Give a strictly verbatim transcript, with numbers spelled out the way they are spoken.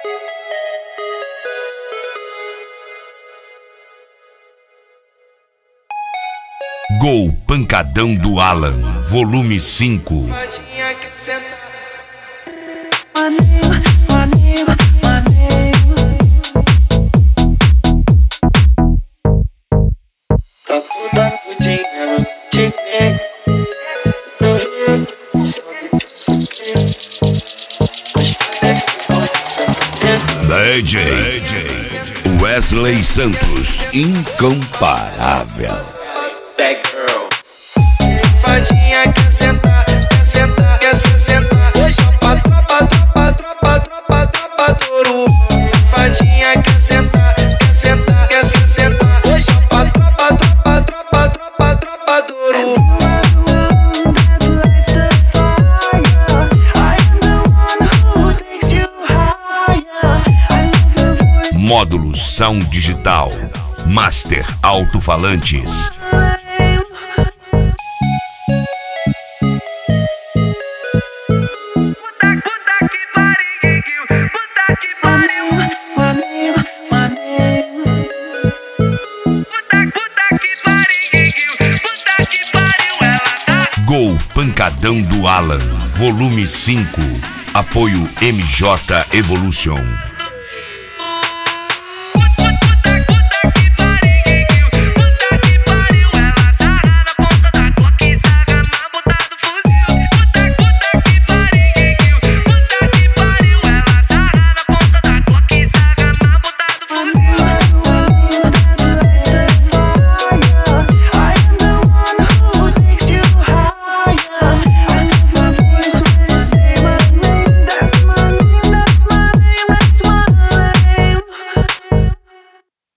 Gol Pancadão do Alan, volume cinco. Tá toda fudinha no time. D J Wesley Santos, incomparável. That girl. Safadinha quer sentar, quer sentar, quer se sentar. Tropa, tropa, tropa, tropa, tropa, tropa, touro. Safadinha quer sentar, quer sentar, quer se sentar. Tropa, tropa, tropa, tropa, tropa, tropa, touro. Módulos Sound Digital, Master Alto-Falantes. Gol Pancadão do Alan, volume cinco. Apoio M J Evolution.